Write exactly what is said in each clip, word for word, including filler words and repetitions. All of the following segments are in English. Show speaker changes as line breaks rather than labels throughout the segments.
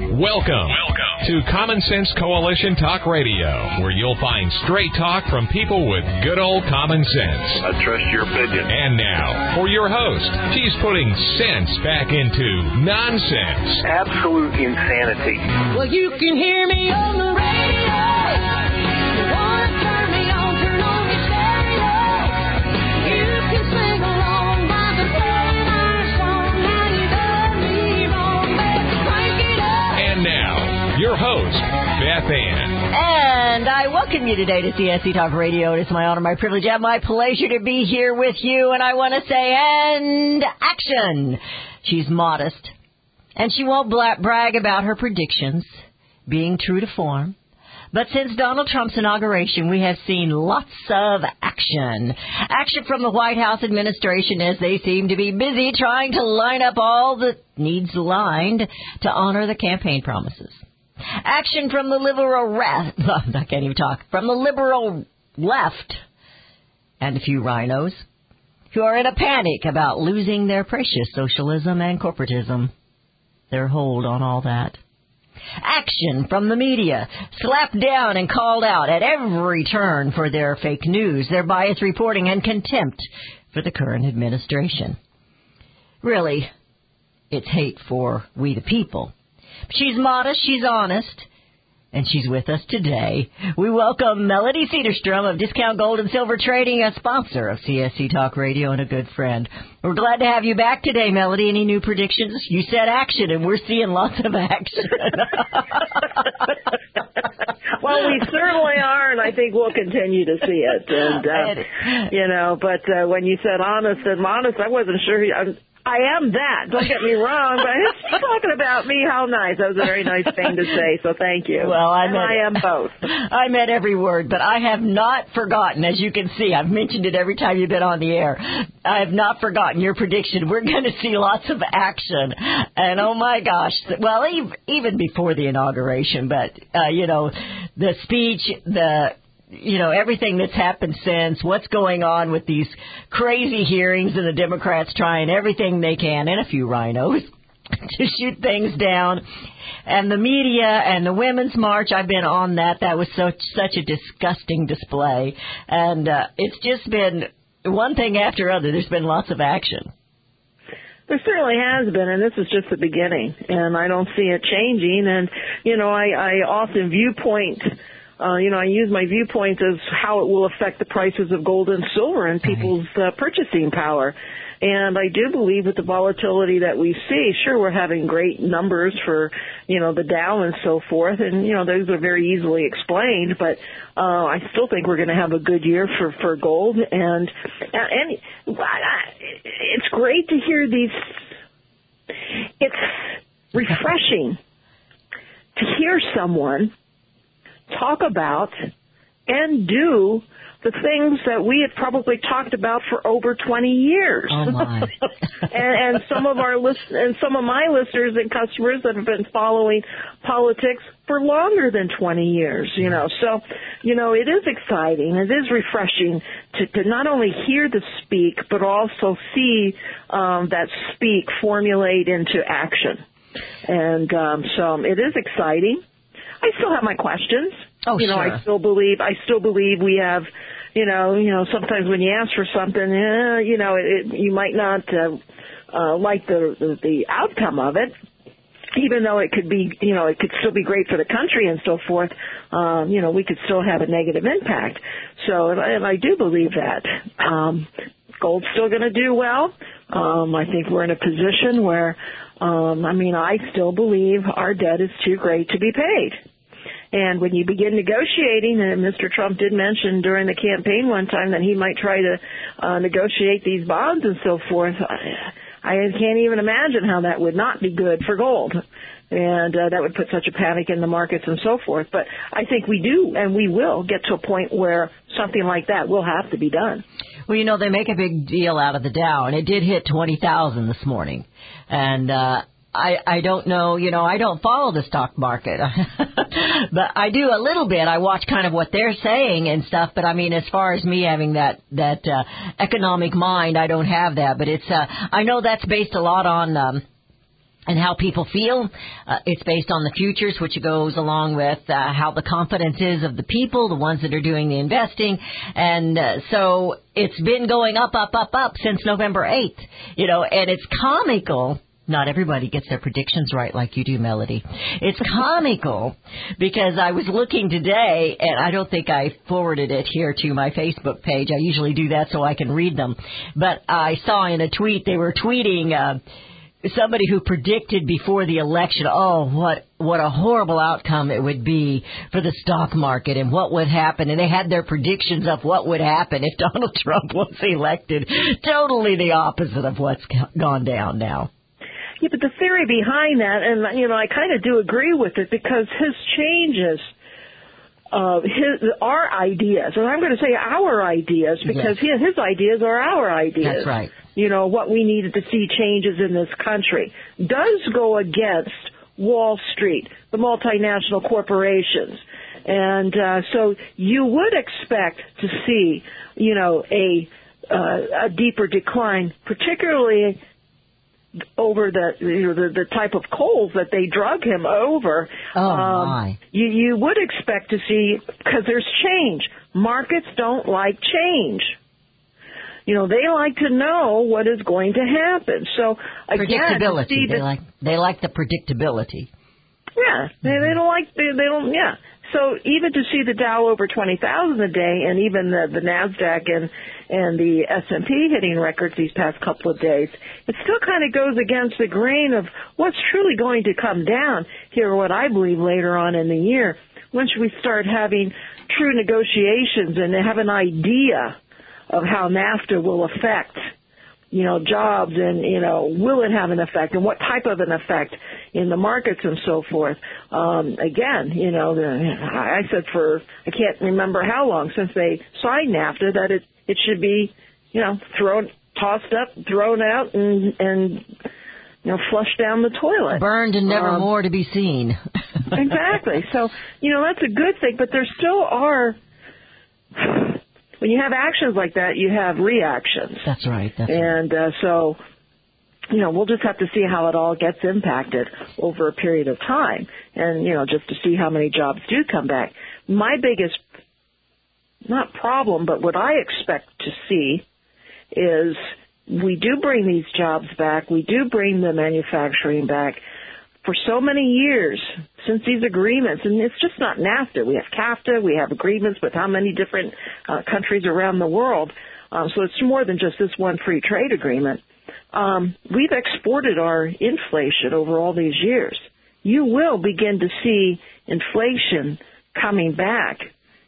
Welcome, Welcome to Common Sense Coalition Talk Radio, where you'll find straight talk from people with good old common sense.
I trust your opinion.
And now, for your host, she's putting sense back into nonsense.
Absolute insanity.
Well, you can hear me on the radio. You want to turn me on, turn on your stereo. You can sing along by the playing our song. Now you done me wrong, baby, crank it up.
And now, your host, Beth Ann.
And I welcome you today to C S C Talk Radio. It is my honor, my privilege, and my pleasure to be here with you. And I want to say, and action. She's modest, and she won't bla- brag about her predictions, being true to form. But since Donald Trump's inauguration, we have seen lots of action. Action from the White House administration as they seem to be busy trying to line up all the needs lined to honor the campaign promises. Action from the liberal left, I can't even talk, from the liberal left and a few rhinos who are in a panic about losing their precious socialism and corporatism, their hold on all that. Action from the media, slapped down and called out at every turn for their fake news, their biased reporting, and contempt for the current administration. Really, it's hate for we the people. She's modest, she's honest, and she's with us today. We welcome Melody Cedarstrom of Discount Gold and Silver Trading, a sponsor of C S C Talk Radio and a good friend. We're glad to have you back today, Melody. Any new predictions? You said action, and we're seeing lots of action.
Well, we certainly are, and I think we'll continue to see it. And uh, you know, but uh, when you said honest and modest, I wasn't sure. I, I am that. Don't get me wrong, but it's talking about me. How nice. That was a very nice thing to say, so thank you.
Well, I,
and
meant,
I am both.
I meant every word, but I have not forgotten, as you can see. I've mentioned it every time you've been on the air. I have not forgotten your prediction. We're going to see lots of action. And, oh, my gosh, well, even before the inauguration, but, uh, you know, the speech, the... you know, everything that's happened since, what's going on with these crazy hearings and the Democrats trying everything they can, and a few rhinos, to shoot things down. And the media and the Women's March, I've been on that. That was so, such a disgusting display. And uh, it's just been one thing after other. There's been lots of action.
There certainly has been, and this is just the beginning. And I don't see it changing. And, you know, I, I often viewpoint... Uh, you know, I use my viewpoints as how it will affect the prices of gold and silver and people's uh, purchasing power. And I do believe with the volatility that we see, sure, we're having great numbers for, you know, the Dow and so forth. And, you know, those are very easily explained. But uh, I still think we're going to have a good year for, for gold. And, and it's great to hear these. It's refreshing to hear someone talk about and do the things that we have probably talked about for over twenty years.
Oh my!
and, and some of our list and some of my listeners and customers that have been following politics for longer than twenty years. You know, so you know it is exciting. It is refreshing to, to not only hear the speak, but also see um, that speak formulate into action. And um, so it is exciting. I still have my questions.
Oh,
you know,
sure.
I still believe. I still believe we have. You know, you know. Sometimes when you ask for something, eh, you know, it, you might not uh, uh, like the, the the outcome of it, even though it could be. You know, it could still be great for the country and so forth. Um, you know, we could still have a negative impact. So, and I, and I do believe that. Um, gold's still going to do well. Um, I think we're in a position where. Um, I mean, I still believe our debt is too great to be paid. And when you begin negotiating, and Mister Trump did mention during the campaign one time that he might try to uh, negotiate these bonds and so forth, I, I can't even imagine how that would not be good for gold. And uh, that would put such a panic in the markets and so forth. But I think we do and we will get to a point where something like that will have to be done.
Well, you know, they make a big deal out of the Dow, and it did hit twenty thousand this morning. And uh, I, I don't know, you know, I don't follow the stock market, but I do a little bit. I watch kind of what they're saying and stuff. But I mean, as far as me having that that uh, economic mind, I don't have that. But it's uh, I know that's based a lot on. Um, And how people feel. Uh, it's based on the futures, which goes along with uh, how the confidence is of the people, the ones that are doing the investing. And uh, so it's been going up, up, up, up since November eighth. You know, and it's comical. Not everybody gets their predictions right like you do, Melody. It's comical because I was looking today, and I don't think I forwarded it here to my Facebook page. I usually do that so I can read them. But I saw in a tweet, they were tweeting... Uh, somebody who predicted before the election, oh, what what a horrible outcome it would be for the stock market and what would happen. And they had their predictions of what would happen if Donald Trump was elected. Totally the opposite of what's gone down now.
Yeah, but the theory behind that, and, you know, I kind of do agree with it because his changes, uh, his, our ideas, and I'm going to say our ideas because
Yes.
his, his ideas are our ideas.
That's right.
You know, what we needed to see changes in this country does go against Wall Street, the multinational corporations. And uh, so you would expect to see, you know, a, uh, a deeper decline, particularly over the, you know, the the type of coals that they drug him over.
Oh,
um,
my.
You, you would expect to see, because there's change. Markets don't like change. You know, they like to know what is going to happen. So, again,
Predictability.
see
They
the,
like, they like the predictability.
yeah, they, they don't like, they, they don't, yeah. So even to see the Dow over twenty thousand a day and even the, the NASDAQ and, and the S and P hitting records these past couple of days, it still kind of goes against the grain of what's truly going to come down here, what I believe later on in the year, once we start having true negotiations and have an idea of how NAFTA will affect, you know, jobs and, you know, will it have an effect and what type of an effect in the markets and so forth. Um, again, you know, the, I said for, I can't remember how long since they signed NAFTA that it, it should be, you know, thrown, tossed up, thrown out and, and, you know, flushed down the toilet.
Burned and never
Um,
more to be seen.
Exactly. So, you know, that's a good thing, but there still are, when you have actions like that, you have reactions.
That's right. That's right.
And uh, so, you know, we'll just have to see how it all gets impacted over a period of time. And, you know, just to see how many jobs do come back. My biggest, not problem, but what I expect to see is we do bring these jobs back. We do bring the manufacturing back. For so many years, since these agreements, and it's just not NAFTA. We have CAFTA. We have agreements with how many different uh, countries around the world. Um, so it's more than just this one free trade agreement. Um, we've exported our inflation over all these years. You will begin to see inflation coming back,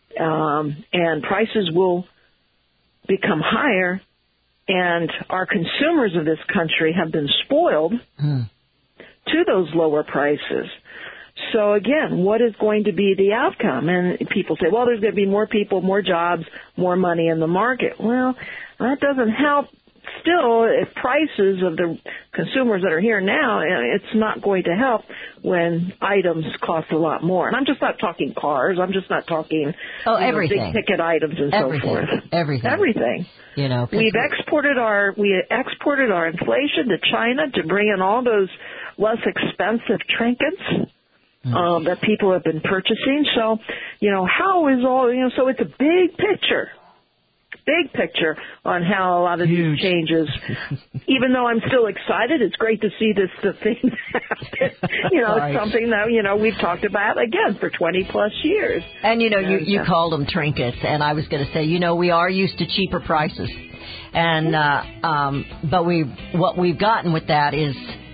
um, and prices will become higher, and our consumers of this country have been spoiled
Hmm.
to those lower prices. So again, what is going to be the outcome? And people say, well, there's going to be more people, more jobs, more money in the market. Well, that doesn't help. Still, if prices of the consumers that are here now, it's not going to help when items cost a lot more. And I'm just not talking cars. I'm just not talking
Oh,
you know,
everything.
big ticket items and
Everything.
so forth.
Everything.
Everything.
You know, 'cause
We've
we-
exported our we exported our inflation to China to bring in all those less expensive trinkets um, that people have been purchasing. So, you know, how is all you know? So it's a big picture, big picture on how a lot of
Huge.
these changes. Even though I'm still excited, it's great to see this the thing happen. You know,
Right.
it's something that you know we've talked about again for twenty plus years.
And, you know, you,
And,
you
uh,
called them trinkets, and I was going to say, you know, we are used to cheaper prices. And, uh, um, but we, what we've gotten with that is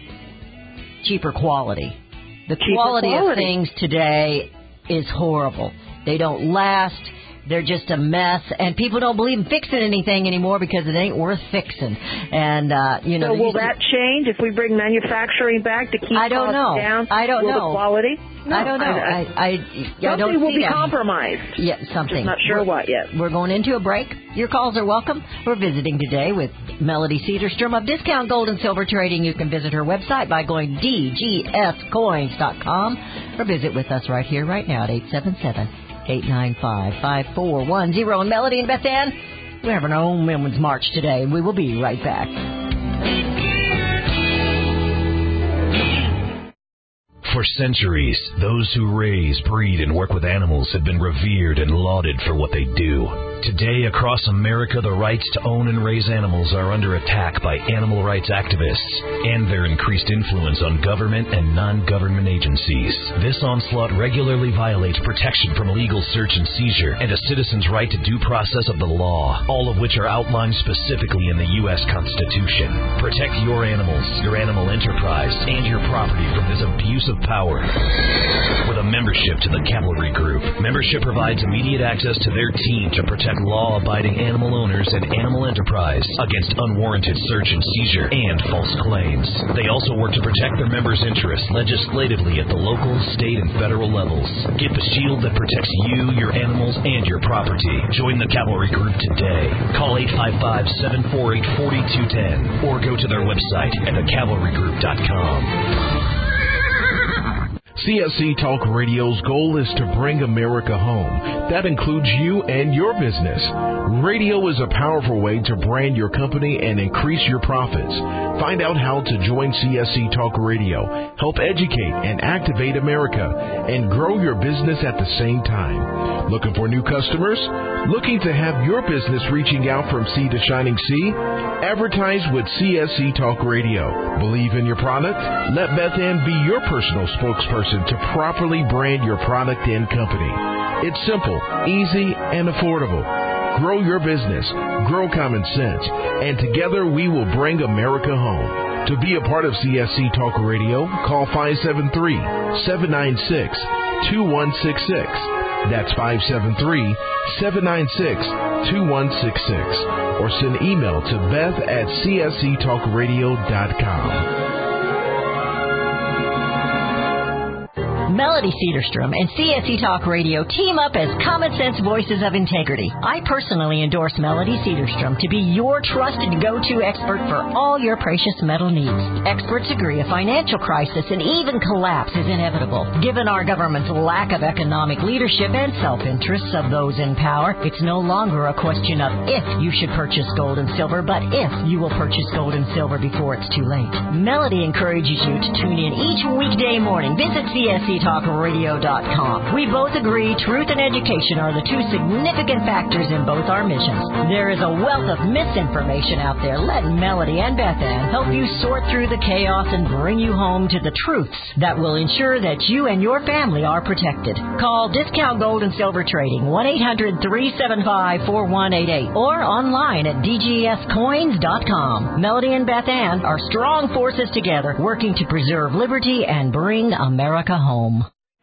cheaper quality. The
Cheaper
quality,
quality.
of things today is horrible. They don't last. They're just a mess, and people don't believe in fixing anything anymore because it ain't worth fixing. And, uh, you know,
So
there
will
used to-
that change if we bring manufacturing back to keep
I don't
costs
know.
down?
I don't
will
know.
The quality? No,
I don't know. I, I, I, I
something
don't
will
see
be
that.
compromised.
Yeah, something.
Just not sure
We're-
what yet.
We're going into a break. Your calls are welcome. We're visiting today with Melody Cedarstrom of Discount Gold and Silver Trading. You can visit her website by going d g s coins dot com or visit with us right here, right now at eight seven seven, eight nine five, five four one zero. And Melody and Beth Ann, we're having our own Women's March today, and we will be right back.
For centuries, those who raise, breed, and work with animals have been revered and lauded for what they do. Today, across America, the rights to own and raise animals are under attack by animal rights activists and their increased influence on government and non-government agencies. This onslaught regularly violates protection from illegal search and seizure and a citizen's right to due process of the law, all of which are outlined specifically in the U S Constitution. Protect your animals, your animal enterprise, and your property from this abuse of power. With a membership to the Cavalry Group, membership provides immediate access to their team to protect law-abiding animal owners and animal enterprise against unwarranted search and seizure and false claims. They also work to protect their members' interests legislatively at the local, state, and federal levels. Get the shield that protects you, your animals, and your property. Join the Cavalry Group today. Call eight five five, seven four eight, four two one zero or go to their website at the cavalry group dot com.
C S C Talk Radio's goal is to bring America home. That includes you and your business. Radio is a powerful way to brand your company and increase your profits. Find out how to join C S C Talk Radio, help educate and activate America, and grow your business at the same time. Looking for new customers? Looking to have your business reaching out from sea to shining sea? Advertise with C S C Talk Radio. Believe in your product? Let Beth Ann be your personal spokesperson to properly brand your product and company. It's simple, easy, and affordable. Grow your business, grow common sense, and together we will bring America home. To be a part of C S C Talk Radio, call five seven three, seven nine six, two one six six. That's five seven three, seven nine six, two one six six. Or send email to beth at c s c talk radio dot com.
Melody Cedarstrom and C S C Talk Radio team up as common sense voices of integrity. I personally endorse Melody Cedarstrom to be your trusted go-to expert for all your precious metal needs. Experts agree a financial crisis and even collapse is inevitable. Given our government's lack of economic leadership and self-interests of those in power, it's no longer a question of if you should purchase gold and silver, but if you will purchase gold and silver before it's too late. Melody encourages you to tune in each weekday morning. Visit C S C talk radio dot com. We both agree truth and education are the two significant factors in both our missions. There is a wealth of misinformation out there. Let Melody and Beth Ann help you sort through the chaos and bring you home to the truths that will ensure that you and your family are protected. Call Discount Gold and Silver Trading, one eight hundred, three seven five, four one eight eight, or online at d g s coins dot com. Melody and Beth Ann are strong forces together, working to preserve liberty and bring America home.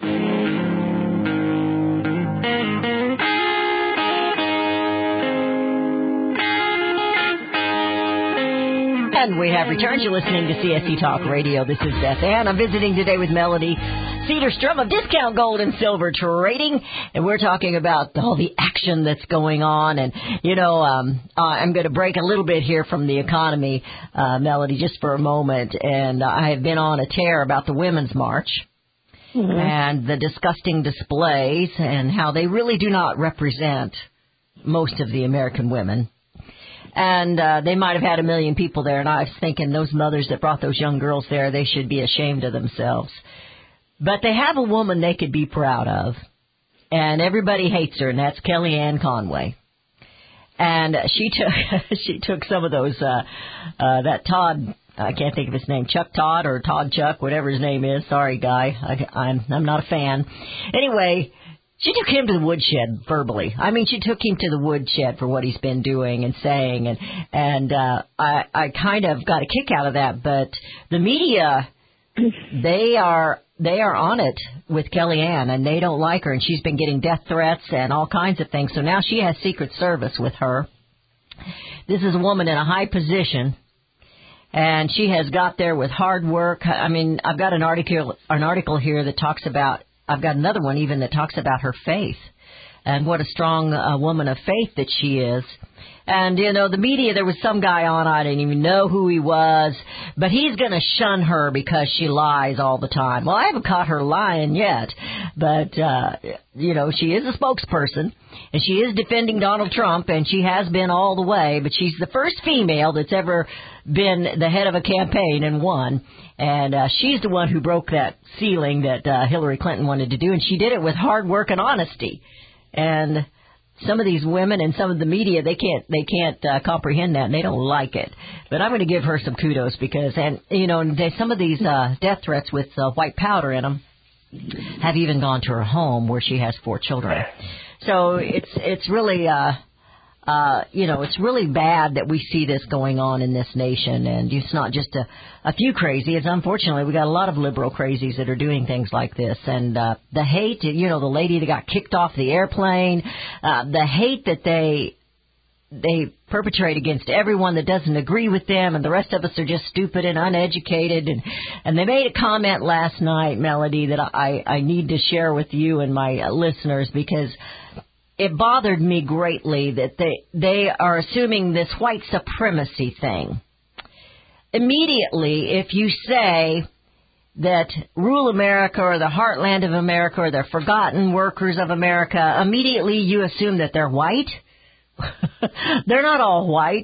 And we have returned. You're listening to C S C Talk Radio. This is Beth Ann. I'm visiting today with Melody Cedarstrom of Discount Gold and Silver Trading, and we're talking about all the action that's going on. And, you know, um, uh, I'm going to break a little bit here from the economy, uh, Melody, just for a moment. And I have been on a tear about the Women's March. Mm-hmm. And the disgusting displays and how they really do not represent most of the American women. And uh, they might have had a million people there, and I was thinking those mothers that brought those young girls there, they should be ashamed of themselves. But they have a woman they could be proud of, and everybody hates her, and that's Kellyanne Conway. And she took she took some of those, uh, uh, that Todd, I can't think of his name, Chuck Todd or Todd Chuck, whatever his name is. Sorry, guy, I, I'm I'm not a fan. Anyway, she took him to the woodshed verbally. I mean, she took him to the woodshed for what he's been doing and saying, and and uh, I I kind of got a kick out of that. But the media, they are they are on it with Kellyanne, and they don't like her, and she's been getting death threats and all kinds of things. So now she has Secret Service with her. This is a woman in a high position. And she has got there with hard work. I mean, I've got an article, an article here that talks about, I've got another one even that talks about her faith. and what a strong uh, woman of faith that she is. And, you know, the media, there was some guy on, I didn't even know who he was, but he's going to shun her because she lies all the time. Well, I haven't caught her lying yet, but, uh, you know, she is a spokesperson, and she is defending Donald Trump, and she has been all the way, but she's the first female that's ever been the head of a campaign and won, and uh, she's the one who broke that ceiling that uh, Hillary Clinton wanted to do, and she did it with hard work and honesty. And some of these women and some of the media, they can't they can't uh, comprehend that, and they don't like it. But I'm going to give her some kudos because, and you know, they, some of these uh, death threats with uh, white powder in them have even gone to her home where she has four children. So it's it's really, uh, uh, you know, it's really bad that we see this going on in this nation, and it's not just a, a few crazy. It's unfortunately we got a lot of liberal crazies that are doing things like this, and uh, the hate, you know, the lady that got kicked off the airplane, uh, the hate that they they perpetrate against everyone that doesn't agree with them, and the rest of us are just stupid and uneducated. And and they made a comment last night, Melody, that I I need to share with you and my uh, listeners because it bothered me greatly that they they are assuming this white supremacy thing. Immediately, if you say that rural America or the heartland of America or the forgotten workers of America, immediately you assume that they're white. They're not all white.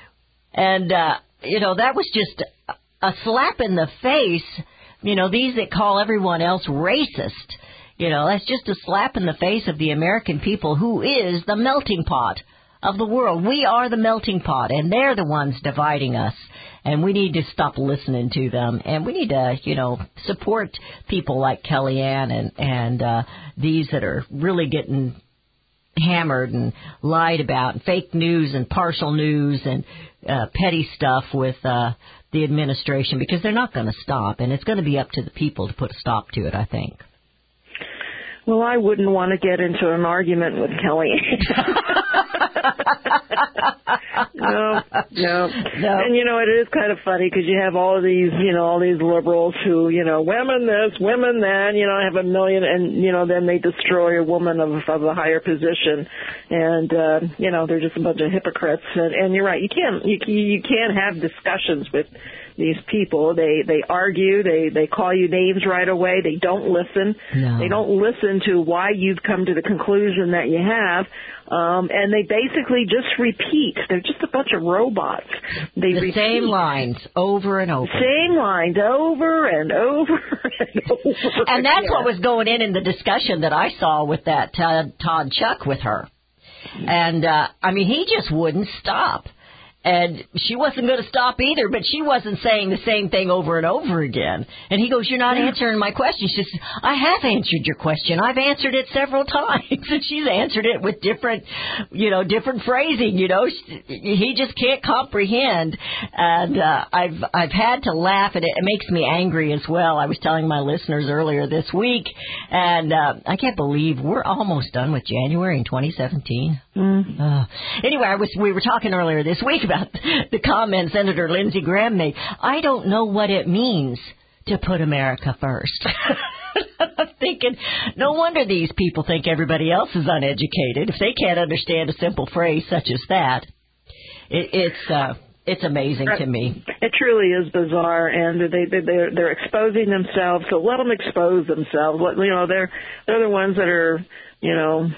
And, uh, you know, that was just a slap in the face. You know, these that call everyone else racist. You know, that's just a slap in the face of the American people, who is the melting pot of the world. We are the melting pot, and they're the ones dividing us. And we need to stop listening to them. And we need to, you know, support people like Kellyanne and, and uh, these that are really getting hammered and lied about, and fake news and partial news and uh, petty stuff with uh, the administration, because they're not going to stop. And it's going to be up to the people to put a stop to it, I think.
Well, I wouldn't want to get into an argument with Kelly. no, no, no. And, you know, it is kind of funny because you have all of these, you know, all these liberals who, you know, women this, women that, you know, have a million, and, you know, then they destroy a woman of, of a higher position. And, uh, you know, they're just a bunch of hypocrites. And, and you're right, you can't, you, you can't have discussions with these people. They they argue, they they call you names right away, they don't listen.
No.
They don't listen to why you've come to the conclusion that you have, um, and they basically just repeat. They're just a bunch of robots. They
the
repeat
same lines over and over.
Same lines over and over and over.
And that's
again.
what was going in in the discussion that I saw with that Todd, Todd Chuck with her. And, uh, I mean, he just wouldn't stop. And she wasn't going to stop either, but she wasn't saying the same thing over and over again. And he goes, "You're not answering my question." She says, "I have answered your question. I've answered it several times." And she's answered it with different, you know, different phrasing, you know. He just can't comprehend. And uh, I've I've had to laugh, and it, it makes me angry as well. I was telling my listeners earlier this week, and uh, I can't believe we're almost done with January in twenty seventeen.
Mm.
Uh, anyway, I was we were talking earlier this week about the comment Senator Lindsey Graham made. I don't know what it means to put America first. I'm thinking, no wonder these people think everybody else is uneducated if they can't understand a simple phrase such as that. It, it's uh, it's amazing to me.
It truly is bizarre, and they, they they're they're exposing themselves. So let them expose themselves. Let, you know, they're they're the ones that are, you know.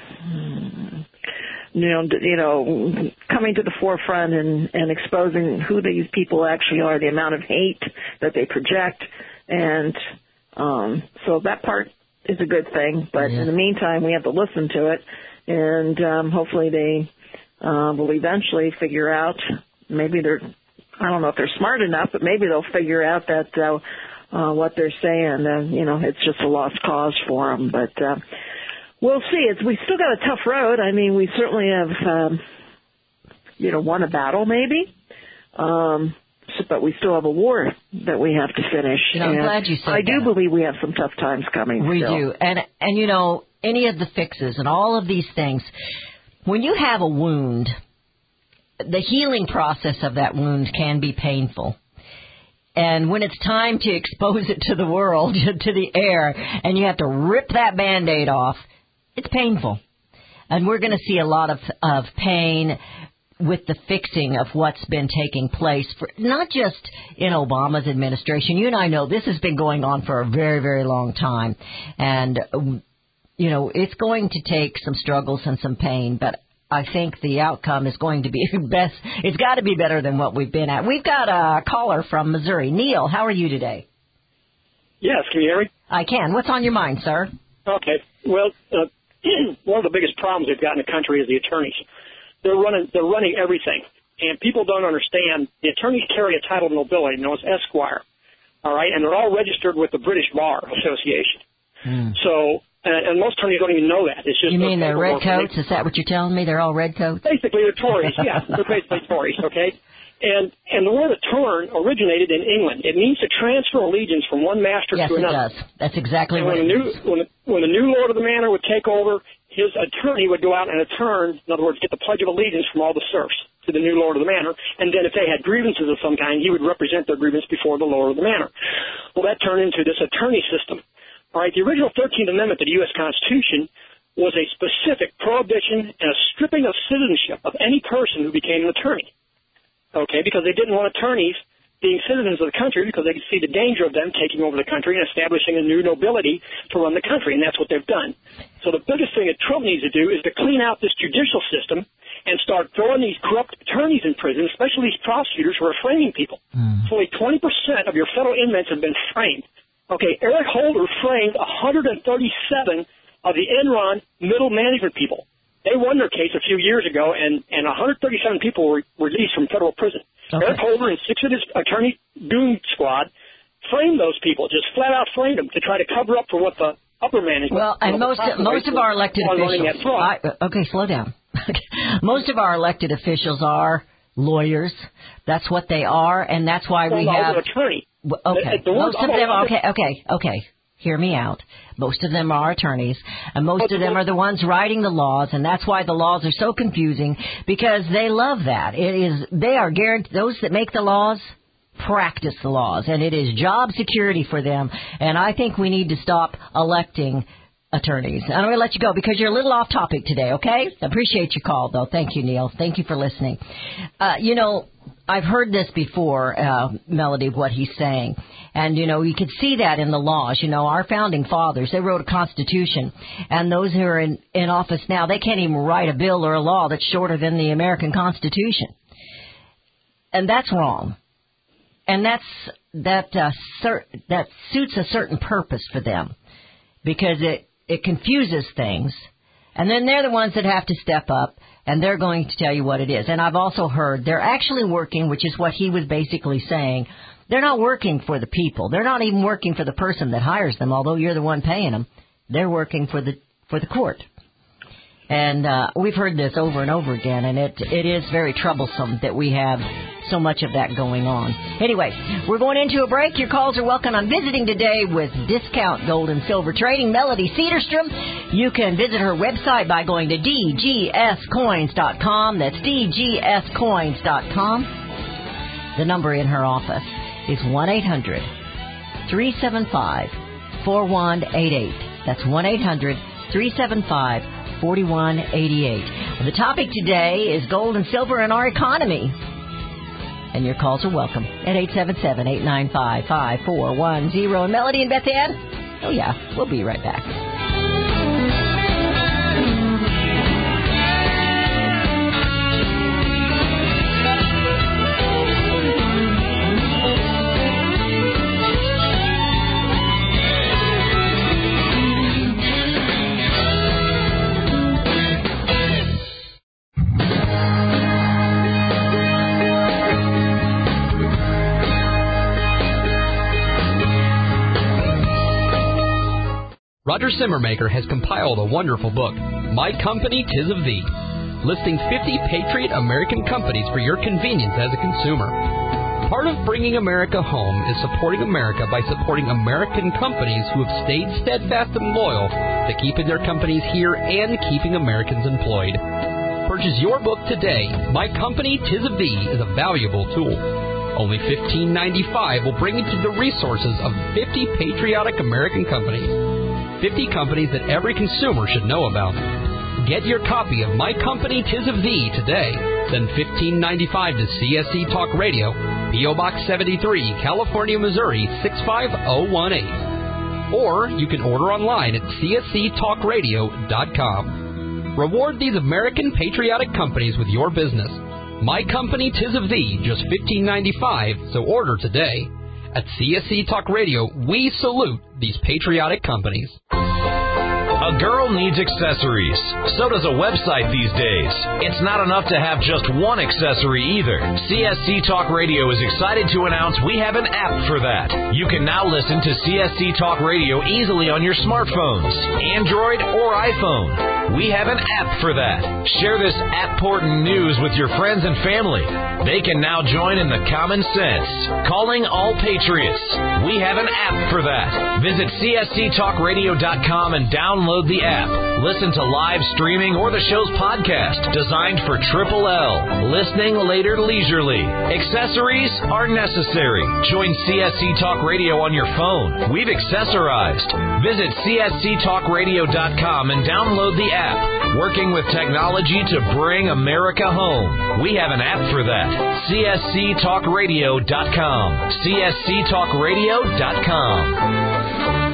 You know, you know, coming to the forefront and, and exposing who these people actually are, the amount of hate that they project, and um, so that part is a good thing. But
yeah.
in the meantime, we have to listen to it, and um, hopefully they uh, will eventually figure out. Maybe they're, I don't know if they're smart enough, but maybe they'll figure out that uh, uh, what they're saying, uh, you know, it's just a lost cause for them. But uh, we'll see. It's, we still got a tough road. I mean, we certainly have, um, you know, won a battle maybe, um, so, but we still have a war that we have to finish.
You know, I'm
and
glad you said
I
that.
do believe we have some tough times coming.
We
still.
do. And, and, you know, any of the fixes and all of these things, when you have a wound, the healing process of that wound can be painful. And when it's time to expose it to the world, to the air, and you have to rip that Band-Aid off, it's painful. And we're going to see a lot of, of pain with the fixing of what's been taking place, for, not just in Obama's administration. You and I know this has been going on for a very, very long time. And, you know, it's going to take some struggles and some pain, but I think the outcome is going to be best. It's got to be better than what we've been at. We've got a caller from Missouri. Neil, how are you today?
Yes, can you hear me?
I can. What's on your mind, sir?
Okay. Well, uh, one of the biggest problems we've got in the country is the attorneys. They're running, they're running everything, and people don't understand. The attorneys carry a title of nobility known as Esquire, all right, and they're all registered with the British Bar Association. Mm. So, and, and most attorneys don't even know that. It's just
you mean they're red coats? Is that what you're telling me? They're all red coats?
Basically, they're Tories. Yeah, they're basically Tories. Okay, and and the word "attorn" originated in England. It means to transfer allegiance from one master
yes,
to
Yes,
another.
it does. That's exactly
and
what
when
it
the new,
means.
When the, when the new lord of the manor would take over, his attorney would go out and attorn, in other words, get the Pledge of Allegiance from all the serfs to the new lord of the manor, and then if they had grievances of some kind, he would represent their grievance before the lord of the manor. Well, that turned into this attorney system. All right, the original thirteenth Amendment to the U S Constitution was a specific prohibition and a stripping of citizenship of any person who became an attorney, okay, because they didn't want attorneys being citizens of the country because they could see the danger of them taking over the country and establishing a new nobility to run the country, and that's what they've done. So the biggest thing that Trump needs to do is to clean out this judicial system and start throwing these corrupt attorneys in prison, especially these prosecutors who are framing people. Mm. So only twenty percent of your federal inmates have been framed. Okay, Eric Holder framed one hundred thirty-seven of the Enron middle management people. They won their case a few years ago, and, and one hundred thirty-seven people were released from federal prison. Okay. Eric Holder and six of his attorney goon squad framed those people, just flat out framed them to try to cover up for what the upper management.
Well, and most most of our elected officials. I, okay, slow down. Most of our elected officials are lawyers. That's what they are, and that's why
well,
we
no,
have.
An attorney.
Okay,
the, the
most of them. Okay, okay, okay. Hear me out. Most of them are attorneys, and most of them are the ones writing the laws, and that's why the laws are so confusing, because they love that. It is, they are guaranteed, those that make the laws practice the laws, and it is job security for them, and I think we need to stop electing attorneys. I'm going to let you go because you're a little off topic today, okay? Appreciate your call, though. Thank you, Neil. Thank you for listening. Uh, you know, I've heard this before, uh, Melody, what he's saying. And, you know, you could see that in the laws. You know, our founding fathers, they wrote a constitution. And those who are in, in office now, they can't even write a bill or a law that's shorter than the American Constitution. And that's wrong. And that's that uh, cer- that suits a certain purpose for them, because it, it confuses things. And then they're the ones that have to step up, and they're going to tell you what it is. And I've also heard they're actually working, which is what he was basically saying. They're not working for the people. They're not even working for the person that hires them, although you're the one paying them. They're working for the for the court. And uh, we've heard this over and over again, and it it is very troublesome that we have so much of that going on. Anyway, we're going into a break. Your calls are welcome. I'm visiting today with Discount Gold and Silver Trading, Melody Cedarstrom. You can visit her website by going to d g s coins dot com. That's d g s coins dot com. The number in her office is one eight hundred three seven five four one eight eight. That's one eight hundred three seven five four one eight eight. The topic today is gold and silver in our economy. And your calls are welcome at eight seven seven, eight nine five, five four one zero. And Melody and Beth Ann? Oh, yeah, we'll be right back.
Roger Simmermaker has compiled a wonderful book, My Company, 'Tis of Thee, listing fifty patriot American companies for your convenience as a consumer. Part of bringing America home is supporting America by supporting American companies who have stayed steadfast and loyal to keeping their companies here and keeping Americans employed. Purchase your book today. My Company, 'Tis of Thee is a valuable tool. Only fifteen ninety-five will bring you to the resources of fifty patriotic American companies. fifty companies that every consumer should know about. Get your copy of My Company, 'Tis of Thee today. Send fifteen ninety-five to C S C Talk Radio, P O Box seventy-three, California, Missouri, six five zero one eight. Or you can order online at C S C talk radio dot com. Reward these American patriotic companies with your business. My Company, 'Tis of Thee, just fifteen ninety-five, so order today. At C S C Talk Radio, we salute these patriotic companies.
A girl needs accessories. So does a website these days. It's not enough to have just one accessory either. C S C Talk Radio is excited to announce we have an app for that. You can now listen to C S C Talk Radio easily on your smartphones, Android or iPhone. We have an app for that. Share this app-portant news with your friends and family. They can now join in the common sense. Calling all patriots. We have an app for that. Visit C S C talk radio dot com and download the app. Listen to live streaming or the show's podcast, designed for Triple L. Listening later leisurely. Accessories are necessary. Join C S C Talk Radio on your phone. We've accessorized. Visit C S C talk radio dot com and download the app. Working with technology to bring America home. We have an app for that. C S C talk radio dot com. C S C talk radio dot com.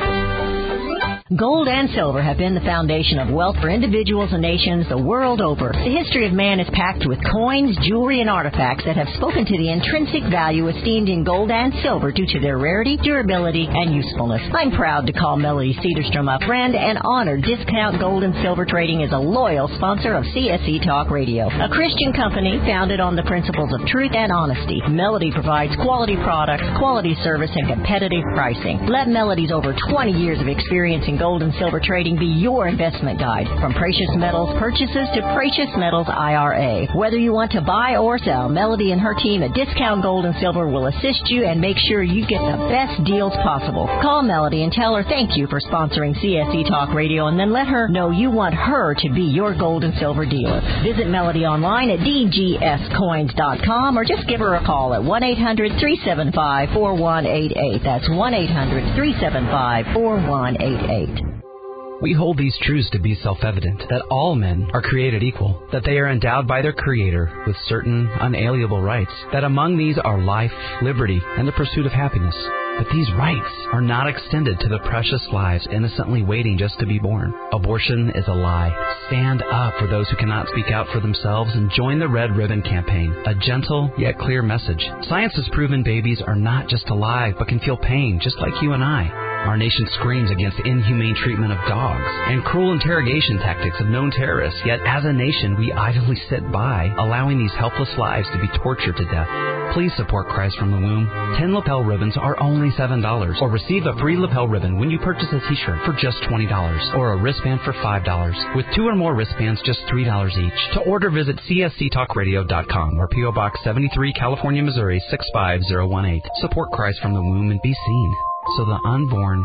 Gold and silver have been the foundation of wealth for individuals and nations the world over. The history of man is packed with coins, jewelry, and artifacts that have spoken to the intrinsic value esteemed in gold and silver due to their rarity, durability, and usefulness. I'm proud to call Melody Cedarstrom a friend and honor Discount Gold and Silver Trading is a loyal sponsor of C S C Talk Radio, a Christian company founded on the principles of truth and honesty. Melody provides quality products, quality service, and competitive pricing. Let Melody's over twenty years of experience in gold and silver trading be your investment guide. From precious metals purchases to precious metals I R A. Whether you want to buy or sell, Melody and her team at Discount Gold and Silver will assist you and make sure you get the best deals possible. Call Melody and tell her thank you for sponsoring C S C Talk Radio, and then let her know you want her to be your gold and silver dealer. Visit Melody online at d g s coins dot com or just give her a call at one eight hundred three seven five four one eight eight. That's one eight hundred three seven five four one eight eight.
We hold these truths to be self-evident, that all men are created equal, that they are endowed by their Creator with certain unalienable rights, that among these are life, liberty, and the pursuit of happiness. But these rights are not extended to the precious lives innocently waiting just to be born. Abortion is a lie. Stand up for those who cannot speak out for themselves and join the Red Ribbon Campaign, a gentle yet clear message. Science has proven babies are not just alive, but can feel pain just like you and I. Our nation screams against inhumane treatment of dogs and cruel interrogation tactics of known terrorists, yet as a nation we idly sit by, allowing these helpless lives to be tortured to death. Please support Christ from the Womb. Ten lapel ribbons are only seven dollars, or receive a free lapel ribbon when you purchase a t-shirt for just twenty dollars, or a wristband for five dollars, with two or more wristbands just three dollars each. To order, visit C S C talk radio dot com or P O Box seventy-three, California, Missouri, six five zero one eight. Support Christ from the Womb and be seen, so the unborn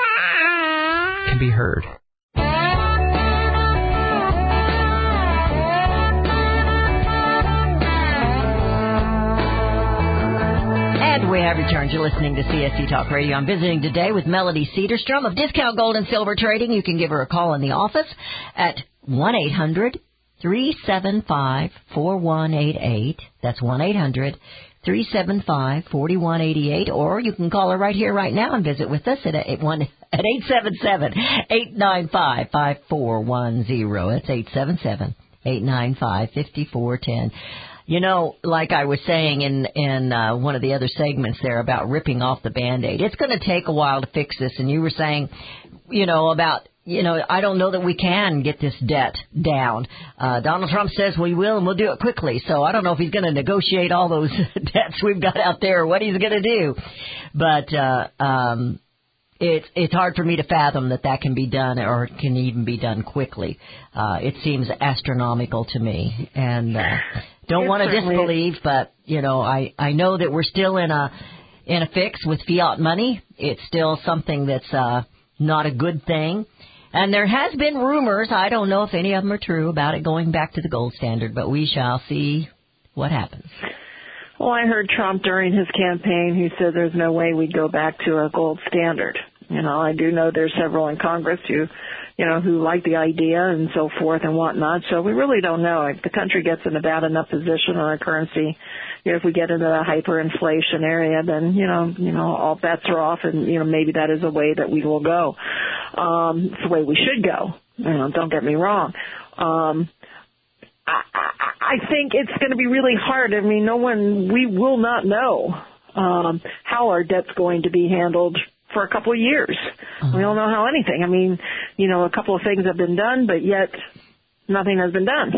can be heard.
And we have returned. You're listening to C S C Talk Radio. I'm visiting today with Melody Cedarstrom of Discount Gold and Silver Trading. You can give her a call in the office at one eight hundred three seven five four one eight eight. That's one eight hundred three seven five four one eight eight. Or you can call her right here, right now, and visit with us at eight one at eight seven seven, eight nine five, five four one zero. That's eight seven seven, eight nine five, five four one zero. You know, like I was saying in in uh, one of the other segments there about ripping off the Band-Aid, it's going to take a while to fix this. And you were saying, you know, about, you know, I don't know that we can get this debt down. Uh, Donald Trump says we will, and we'll do it quickly. So I don't know if he's going to negotiate all those debts we've got out there or what he's going to do. But uh, um, it's it's hard for me to fathom that that can be done or can even be done quickly. Uh, it seems astronomical to me. And uh, don't want to disbelieve, but, you know, I, I know that we're still in a in a fix with fiat money. It's still something that's uh, not a good thing. And there has been rumors, I don't know if any of them are true, about it going back to the gold standard, but we shall see what happens.
Well, I heard Trump during his campaign, he said there's no way we'd go back to a gold standard. You know, I do know there's several in Congress who you know, who like the idea and so forth and whatnot. So we really don't know. If the country gets in a bad enough position on our currency, you know, if we get into the hyperinflation area, then, you know, you know, all bets are off, and, you know, maybe that is a way that we will go. Um, it's the way we should go. You know, don't get me wrong. Um, I, I, I think it's going to be really hard. I mean, no one, we will not know um, how our debt's going to be handled for a couple of years. Uh-huh. We don't know how anything. I mean, you know, a couple of things have been done, but yet nothing has been done.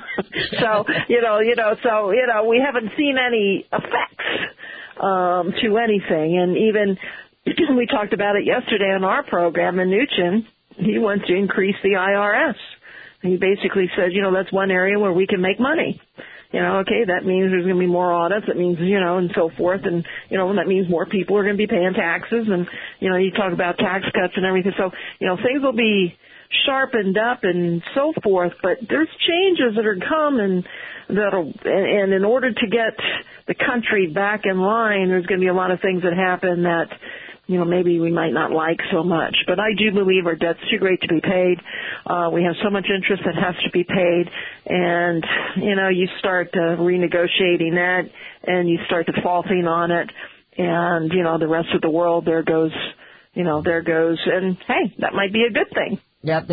so, you know, you know, so, you know, we haven't seen any effects um, to anything. And even we talked about it yesterday on our program, and Mnuchin, he wants to increase the I R S. He basically said, you know, that's one area where we can make money. You know, okay, that means there's going to be more audits. That means, you know, and so forth. And, you know, that means more people are going to be paying taxes. And, you know, you talk about tax cuts and everything. So, you know, things will be sharpened up and so forth. But there's changes that are coming that'll, and, and in order to get the country back in line, there's going to be a lot of things that happen that, you know, maybe we might not like so much. But I do believe our debt's too great to be paid. Uh, we have so much interest that has to be paid. And, you know, you start uh, renegotiating that, and you start defaulting on it. And, you know, the rest of the world, there goes, you know, there goes. And, hey, that might be a good thing.
Yep.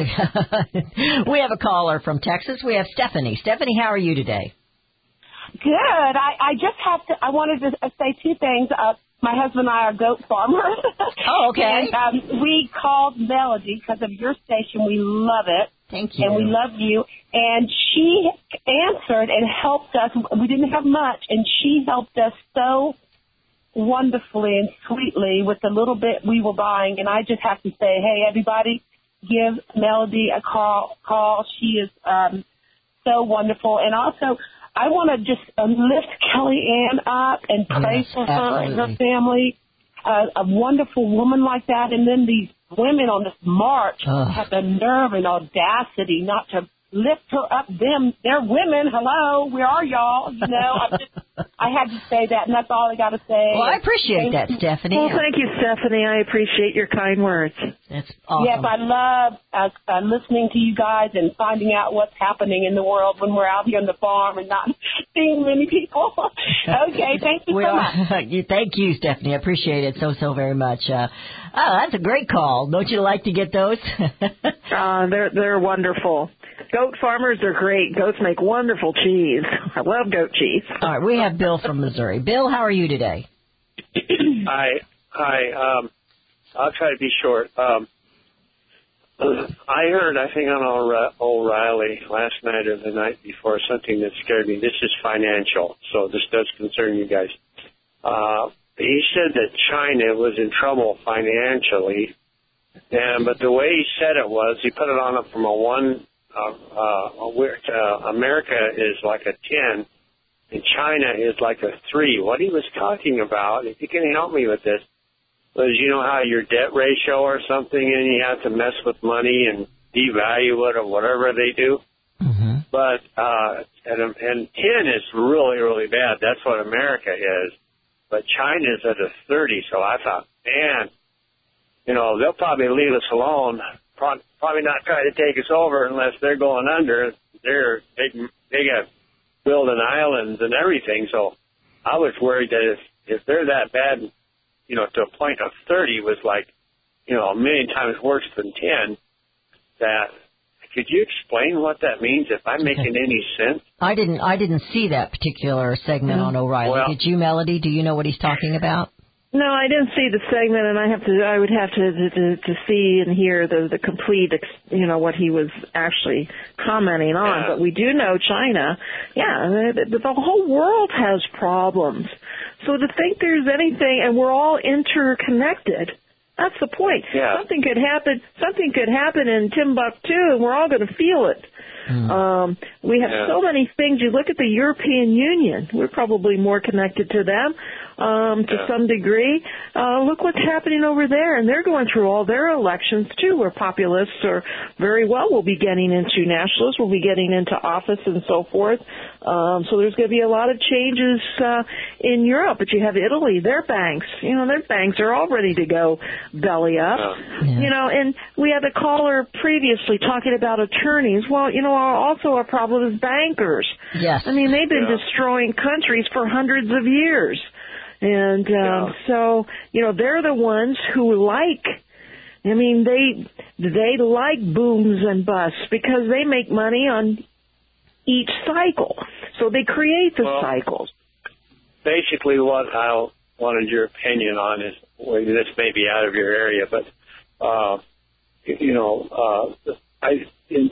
We have a caller from Texas. We have Stephanie. Stephanie, how are you today?
Good. I, I just have to, I wanted to say two things. Uh, My husband and I are goat farmers.
Oh, okay.
And um, we called Melody because of your station. We love it.
Thank you.
And we love you. And she answered and helped us. We didn't have much, and she helped us so wonderfully and sweetly with the little bit we were buying. And I just have to say, hey, everybody, give Melody a call. Call. She is um, so wonderful. And also, I want to just uh, lift Kellyanne up and pray
yes,
for her
absolutely.
and her family. Uh, a wonderful woman like that. And then these women on this march
Ugh.
have the nerve and audacity not to lift her up. Them, they're women. Hello, where are y'all? You know, I just, I had to say that, and that's all I got to say.
Well, I appreciate that, Stephanie.
Well, thank you, Stephanie. I appreciate your kind words.
That's awesome.
Yes, I love uh, uh, listening to you guys and finding out what's happening in the world when we're out here on the farm and not seeing many people. Okay, thank you
we
so
are,
much.
Thank you, Stephanie. I appreciate it so, so very much. Uh, oh, that's a great call. Don't you like to get those?
uh, they're they're wonderful. Goat farmers are great. Goats make wonderful cheese. I love goat cheese.
All right, we have Bill from Missouri. Bill, how are you today?
Hi. Hi. Um, I'll try to be short. Um, I heard, I think on O'Reilly last night or the night before, something that scared me. This is financial, so this does concern you guys. Uh, he said that China was in trouble financially, and but the way he said it was, he put it on it from a one, uh, uh, where uh, America is like a ten, and China is like a three. What he was talking about, if you can help me with this, was, you know how your debt ratio or something, and you have to mess with money and devalue it or whatever they do.
Mm-hmm.
But uh, and, and ten is really, really bad. That's what America is. But China's at a thirty, so I thought, man, you know, they'll probably leave us alone, probably not try to take us over unless they're going under. They're they they got building islands and everything. So I was worried that if if they're that bad, you know, to a point of thirty was like, you know, a million times worse than ten. That could you explain what that means? If I'm making any sense?
I didn't. I didn't see that particular segment on O'Reilly.
Well,
Did you, Melody? Do you know what he's talking about?
No, I didn't see the segment, and I have to. I would have to to, to see and hear the the complete, you know, what he was actually commenting on.
Yeah.
But we do know China. Yeah, the, the whole world has problems. So to think there's anything, and we're all interconnected. That's the point.
Yeah.
Something could happen. Something could happen in Timbuktu, and we're all going to feel it. Mm. Um, we have
yeah.
so many things. You look at the European Union. We're probably more connected to them. um, to
Yeah.
some degree. Uh, look what's happening over there, and they're going through all their elections too, where populists are very well will be getting into nationalists, will be getting into office and so forth. Um, so there's going to be a lot of changes uh, in Europe. But you have Italy, their banks, you know, their banks are all ready to go belly up.
Yeah.
You know, and we had a caller previously talking about attorneys. Well, you know, also our problem is bankers.
Yes.
I mean, they've been
Yeah.
destroying countries for hundreds of years. And um,
Yeah.
so, you know, they're the ones who like, I mean, they they like booms and busts because they make money on each cycle. So they create the
Well,
cycles.
Basically, what I wanted your opinion on is, well, this may be out of your area, but uh, you know, uh, I in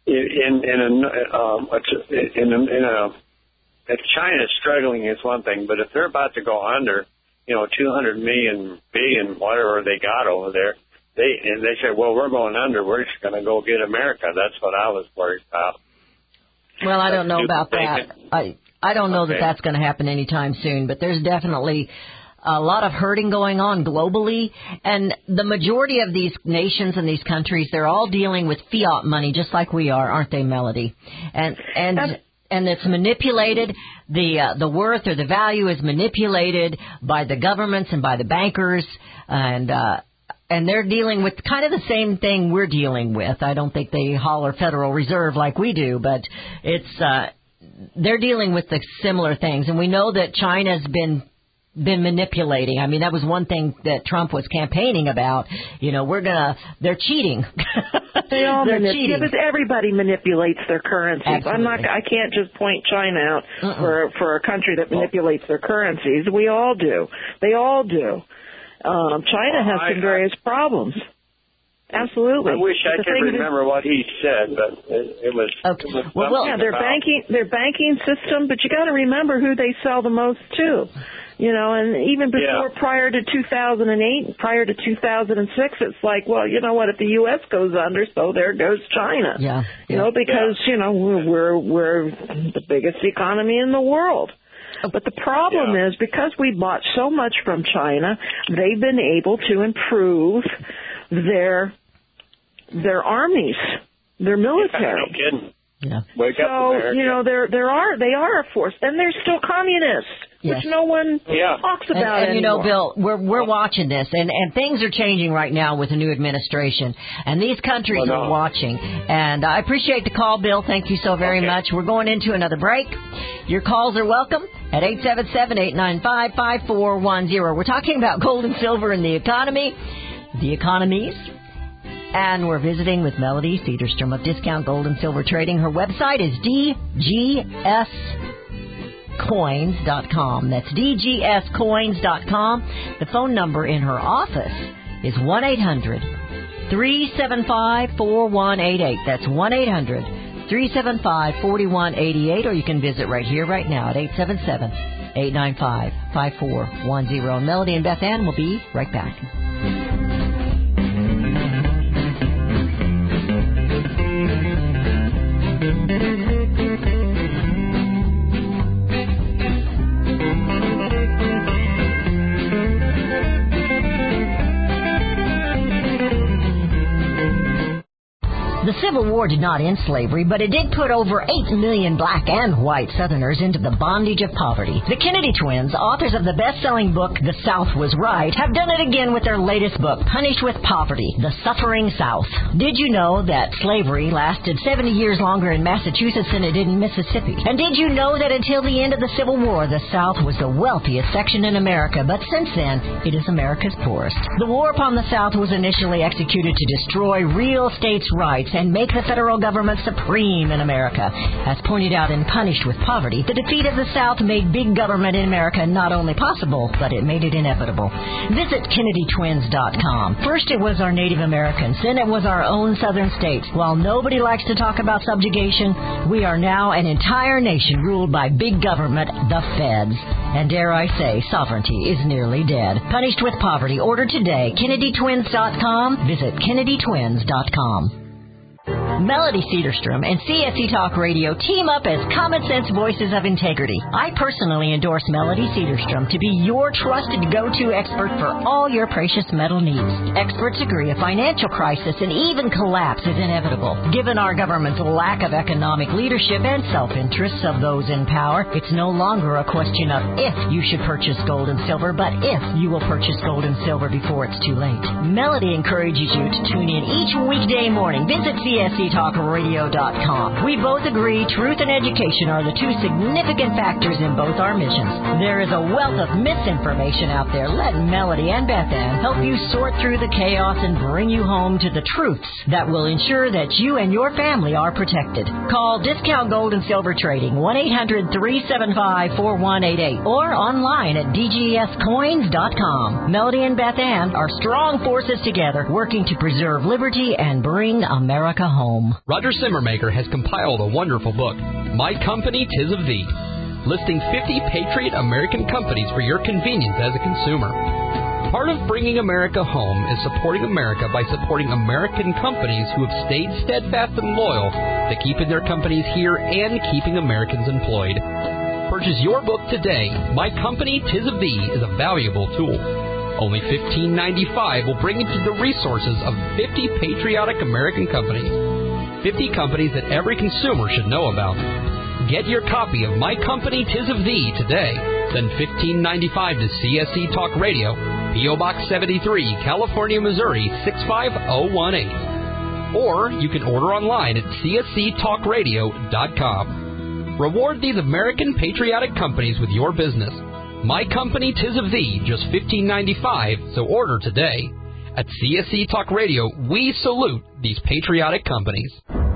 in in a um, in a, in a if China's struggling is one thing, but if they're about to go under, you know, two hundred million billion whatever they got over there, they and they say, well, we're going under, we're just going to go get America. That's what I was worried about.
Well, I don't know
That's
about
stupid
that. I I don't know
Okay.
that that's going to happen anytime soon, but there's definitely a lot of hurting going on globally, and the majority of these nations and these countries, they're all dealing with fiat money just like we are, aren't they, Melody? And and
That's-
and it's manipulated. The uh, the worth or the value is manipulated by the governments and by the bankers, and uh, and they're dealing with kind of the same thing we're dealing with. I don't think they holler Federal Reserve like we do, but it's uh, they're dealing with the similar things. And we know that China's been been manipulating. I mean, that was one thing that Trump was campaigning about. You know, we're gonna, they're cheating.
They all
they're
manip-
cheating.
Yeah, but everybody manipulates their currencies. I'm not.
Absolutely.
I can't just point China out
Uh-uh.
for for a country that manipulates their currencies. We all do. They all do. Um, China
Well,
has
I-
some various problems. Absolutely.
I wish I
The
could
thing is-
remember what he said, but it, it was.
Okay.
It was
Well, well,
Yeah,
something
their
about-
banking their banking system, but you got to remember who they sell the most to. You know, and even before,
Yeah.
prior to two thousand eight, prior to two thousand six, it's like, well, you know what? If the U S goes under, so there goes China.
Yeah.
You know, because you know we're we're the biggest economy in the world. But the problem
Yeah.
is because we bought so much from China, they've been able to improve their their armies, their military.
No kidding.
Yeah.
Wake up,
So
America.
you know there there are they are a force, and they're still communists,
Yes.
which no one
Yeah.
talks
And,
about
and you know,
anymore.
Bill, we're we're watching this, and and things are changing right now with the new administration, and these countries
Well, no.
are watching. And I appreciate the call, Bill. Thank you so very
Okay.
much. We're going into another break. Your calls are welcome at eight seven seven, eight nine five, five four one zero. We're talking about gold and silver and the economy, the economies. And we're visiting with Melody Cederstrom of Discount Gold and Silver Trading. Her website is d g s coins dot com. That's d g s coins dot com. The phone number in her office is one eight hundred, three seven five, four one eight eight. That's one eight hundred, three seven five, four one eight eight. Or you can visit right here, right now at eight seven seven, eight nine five, five four one zero. Melody and Beth Ann will be right back. The Civil War did not end slavery, but it did put over eight million black and white Southerners into the bondage of poverty. The Kennedy twins, authors of the best-selling book The South Was Right, have done it again with their latest book, Punished with Poverty, The Suffering South. Did you know that slavery lasted seventy years longer in Massachusetts than it did in Mississippi? And did you know that until the end of the Civil War, the South was the wealthiest section in America, but since then, it is America's poorest? The war upon the South was initially executed to destroy real states' rights and make the federal government supreme in America. As pointed out in Punished with Poverty, the defeat of the South made big government in America not only possible, but it made it inevitable. Visit Kennedy Twins dot com. First it was our Native Americans, then it was our own southern states. While nobody likes to talk about subjugation, we are now an entire nation ruled by big government, the feds. And dare I say, sovereignty is nearly dead. Punished with Poverty. Order today. Kennedy Twins dot com. Visit Kennedy Twins dot com. Melody Cedarstrom and C S C Talk Radio team up as common sense voices of integrity. I personally endorse Melody Cedarstrom to be your trusted go-to expert for all your precious metal needs. Experts agree a financial crisis and even collapse is inevitable. Given our government's lack of economic leadership and self-interests of those in power, it's no longer a question of if you should purchase gold and silver, but if you will purchase gold and silver before it's too late. Melody encourages you to tune in each weekday morning. Visit C S C talk radio dot com. We both agree truth and education are the two significant factors in both our missions. There is a wealth of misinformation out there. Let Melody and Beth Ann help you sort through the chaos and bring you home to the truths that will ensure that you and your family are protected. Call Discount Gold and Silver Trading, one eight hundred three seven five four one eight eight, or online at d g s coins dot com. Melody and Beth Ann are strong forces together, working to preserve liberty and bring America home.
Roger Simmermaker has compiled a wonderful book, My Company, 'Tis of Thee, listing fifty patriot American companies for your convenience as a consumer. Part of bringing America home is supporting America by supporting American companies who have stayed steadfast and loyal to keeping their companies here and keeping Americans employed. Purchase your book today. My Company, 'Tis of Thee is a valuable tool. Only fifteen ninety-five will bring you to the resources of fifty patriotic American companies. fifty companies that every consumer should know about. Get your copy of My Company, 'Tis of Thee today. Send fifteen ninety-five to C S C Talk Radio, P O Box seventy-three, California, Missouri, six five zero one eight. Or you can order online at C S C talk radio dot com. Reward these American patriotic companies with your business. My Company, 'Tis of Thee, just fifteen ninety-five, so order today. At C S C Talk Radio, we salute these patriotic companies.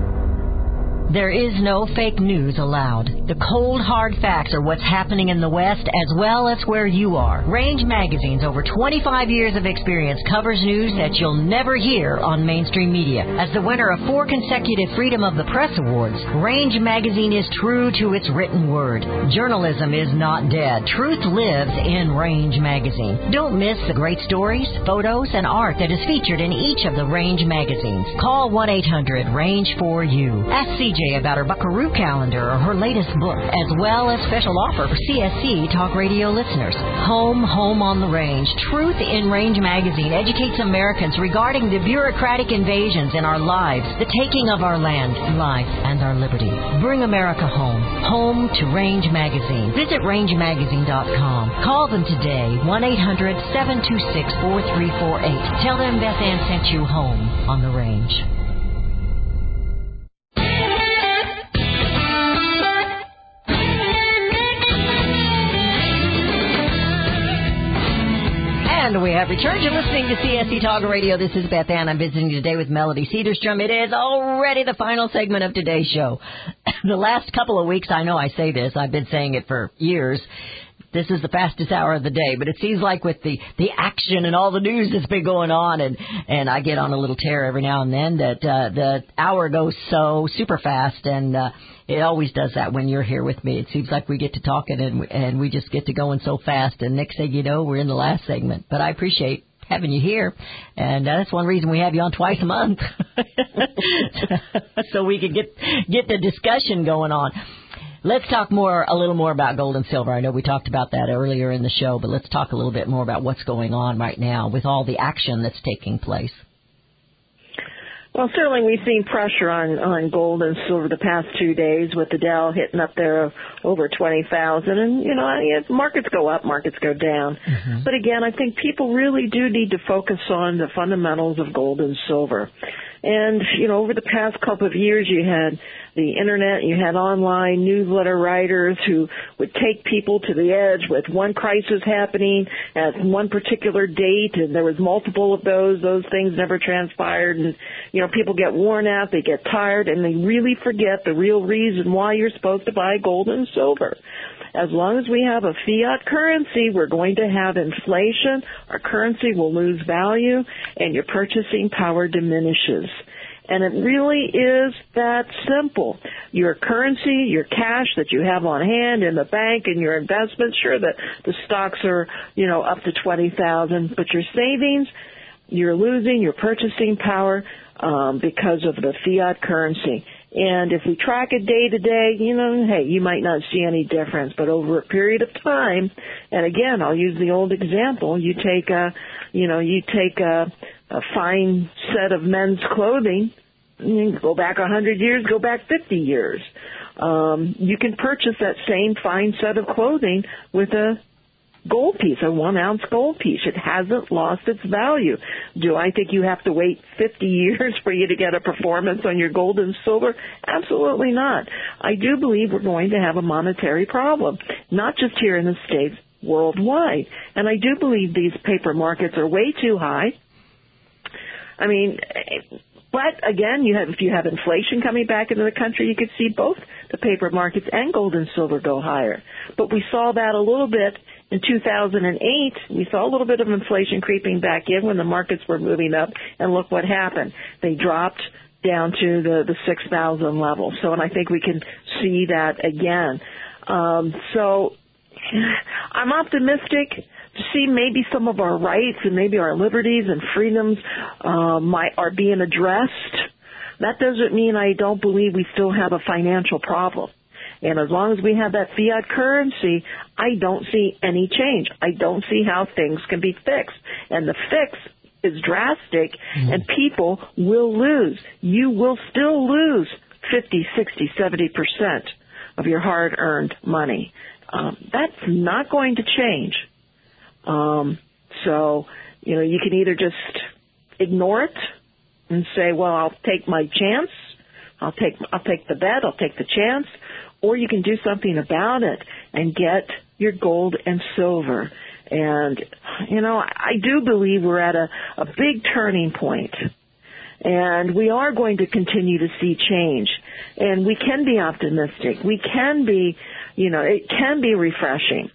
There is no fake news allowed. The cold, hard facts are what's happening in the West as well as where you are. Range Magazine's over twenty-five years of experience covers news that you'll never hear on mainstream media. As the winner of four consecutive Freedom of the Press Awards, Range Magazine is true to its written word. Journalism is not dead. Truth lives in Range Magazine. Don't miss the great stories, photos, and art that is featured in each of the Range magazines. Call one eight hundred range four U. Ask C J about her Buckaroo calendar or her latest book, as well as special offer for C S C Talk Radio listeners. Home, Home on the Range. Truth in Range Magazine educates Americans regarding the bureaucratic invasions in our lives, the taking of our land, life, and our liberty. Bring America home. Home to Range Magazine. Visit range magazine dot com. Call them today, one eight hundred seven two six four three four eight. Tell them Beth Ann sent you home on the Range. And we have returned. You're listening to C S C Talk Radio. This is Beth Ann. I'm visiting today with Melody Cedarstrom. It is already the final segment of today's show. The last couple of weeks, I know I say this. I've been saying it for years. This is the fastest hour of the day, but it seems like with the, the action and all the news that's been going on, and, and I get on a little tear every now and then, that uh, the hour goes so super fast, and uh, it always does that when you're here with me. It seems like we get to talking, and, and we just get to going so fast, and next thing you know, we're in the last segment. But I appreciate having you here, and uh, that's one reason we have you on twice a month, so we can get get the discussion going on. Let's talk more, a little more about gold and silver. I know we talked about that earlier in the show, but let's talk a little bit more about what's going on right now with all the action that's taking place.
Well, certainly we've seen pressure on, on gold and silver the past two days with the Dow hitting up there over twenty thousand. And, you know, markets go up, markets go down. Mm-hmm. But again, I think people really do need to focus on the fundamentals of gold and silver. And, you know, over the past couple of years, you had the Internet, you had online newsletter writers who would take people to the edge with one crisis happening at one particular date, and there was multiple of those. Those things never transpired, and, you know, people get worn out, they get tired, and they really forget the real reason why you're supposed to buy gold and silver. As long as we have a fiat currency, we're going to have inflation, our currency will lose value, and your purchasing power diminishes. And it really is that simple. Your currency, your cash that you have on hand in the bank and your investments, sure, the, the stocks are, you know, up to twenty thousand, but your savings, you're losing your purchasing power. um, because of the fiat currency. And if we track it day to day, you know, hey, you might not see any difference. But over a period of time, and again, I'll use the old example, you take a, you know, you take a, a fine set of men's clothing, you go back one hundred years, go back fifty years. Um, you can purchase that same fine set of clothing with a gold piece, a one ounce gold piece. It hasn't lost its value. Do I think you have to wait fifty years for you to get a performance on your gold and silver? Absolutely not. I do believe we're going to have a monetary problem, not just here in the States, worldwide. And I do believe these paper markets are way too high. I mean, but again, you have, if you have inflation coming back into the country, you could see both the paper markets and gold and silver go higher. But we saw that a little bit in two thousand eight. We saw a little bit of inflation creeping back in when the markets were moving up, and look what happened. They dropped down to the, the six thousand level. So, and I think we can see that again. Um, so I'm optimistic to see maybe some of our rights and maybe our liberties and freedoms uh, might, are being addressed. That doesn't mean I don't believe we still have a financial problem. And as long as we have that fiat currency, I don't see any change. I don't see how things can be fixed. And the fix is drastic, mm-hmm. and people will lose. You will still lose fifty, sixty, seventy percent of your hard-earned money. Um, that's not going to change. Um, so, you know, you can either just ignore it and say, well, I'll take my chance. I'll take, I'll take the bet. I'll take the chance. Or you can do something about it and get your gold and silver. And, you know, I do believe we're at a, a big turning point. And we are going to continue to see change. And we can be optimistic. We can be, you know, it can be refreshing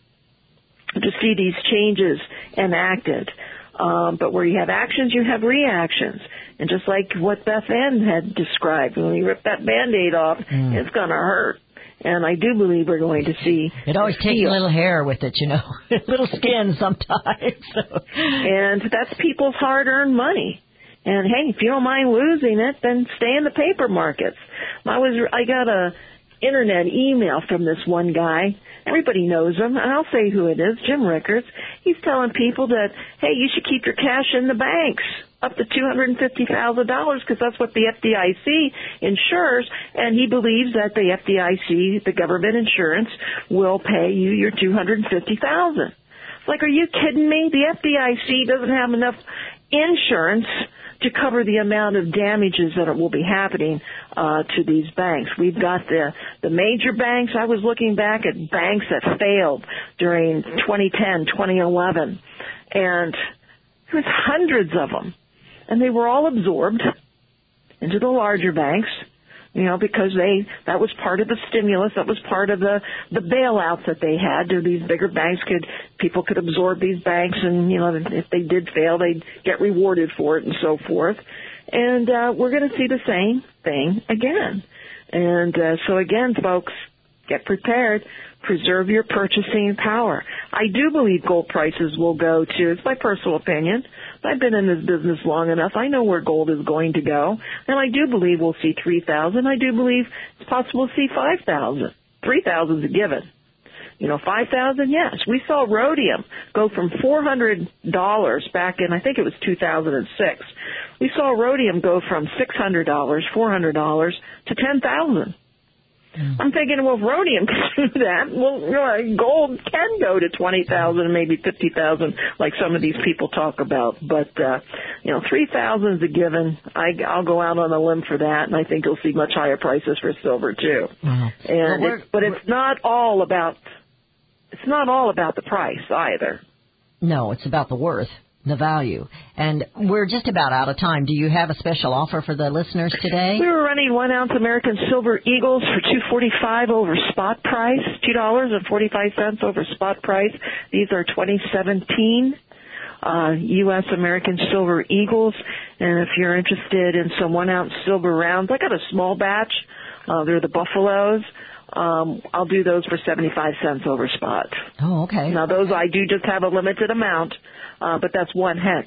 to see these changes enacted. Um, but where you have actions, you have reactions. And just like what Beth Ann had described, when you rip that Band-Aid off, mm. it's going to hurt. And I do believe we're going to see...
It always takes a little hair with it, you know, little skin sometimes. So.
And that's people's hard-earned money. And, hey, if you don't mind losing it, then stay in the paper markets. I was, I got a Internet email from this one guy. Everybody knows him, and I'll say who it is, Jim Rickards. He's telling people that, hey, you should keep your cash in the banks, up to two hundred fifty thousand dollars, because that's what the F D I C insures, and he believes that the F D I C, the government insurance, will pay you your two hundred fifty thousand dollars. It's like, are you kidding me? The F D I C doesn't have enough insurance to cover the amount of damages that will be happening uh, to these banks. We've got the the major banks. I was looking back at banks that failed during twenty ten, twenty eleven, and there was hundreds of them, and they were all absorbed into the larger banks. You know, because they, that was part of the stimulus, that was part of the, the bailouts that they had. These bigger banks could, people could absorb these banks, and, you know, if they did fail, they'd get rewarded for it and so forth. And, uh, we're going to see the same thing again. And, uh, so again, folks, get prepared. Preserve your purchasing power. I do believe gold prices will go to, it's my personal opinion, I've been in this business long enough. I know where gold is going to go. And I do believe we'll see three thousand. I do believe it's possible to see five thousand. three thousand is a given. You know, five thousand, yes. We saw rhodium go from four hundred dollars back in, I think it was two thousand six. We saw rhodium go from six hundred dollars, four hundred dollars to ten thousand dollars. Mm. I'm thinking, well, if rhodium can do that, well, you know, gold can go to twenty thousand and maybe fifty thousand, like some of these people talk about. But, uh, you know, three thousand is a given. I, I'll go out on a limb for that, and I think you'll see much higher prices for silver, too. Mm. And well, it, but it's not all about, it's not all about the price either.
No, it's about the worth. The value. And we're just about out of time. Do you have a special offer for the listeners today?
We were running one ounce American Silver Eagles for two forty-five over spot price, two dollars and forty-five cents over spot price. These are twenty seventeen uh, U S American Silver Eagles. And if you're interested in some one ounce silver rounds, I got a small batch. Uh, they're the Buffaloes. Um, I'll do those for seventy-five cents over spot.
Oh, okay.
Now, those I do just have a limited amount. Uh, but that's one heck